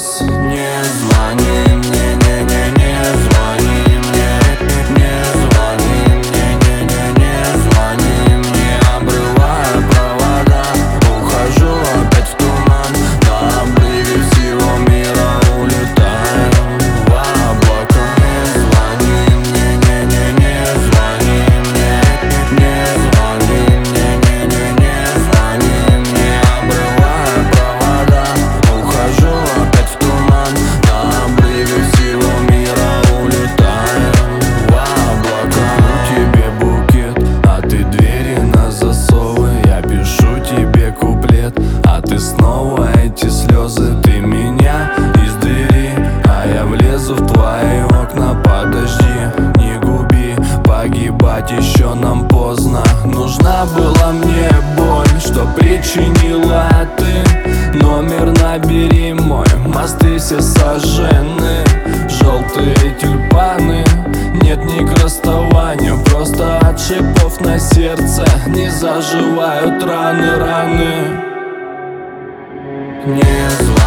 слез. Не звони мне, не звони мне, не звони мне, не звони мне. Обрываю провода, ухожу опять в туман, на обрыве всего мира улетаю в облака. Не звони мне, не звони мне, не звони мне, не звони мне. Обрываю провода, ухожу опять в туман, на обрыве всего мира улетаю в облака. Тебе букет, а ты двери на засовы. Я пишу тебе куплет, а ты снова эти слезы. Ты меня из двери, а я влезу в твои окна. Подожди, не губи, погибать еще нам поздно. Нужна была мне боль, что причинила ты. Номер набери мой, мосты все сожжены. Желтые тюльпаны, нет ни к расставанию. Просто от шипов на сердце не заживают раны. Не звони.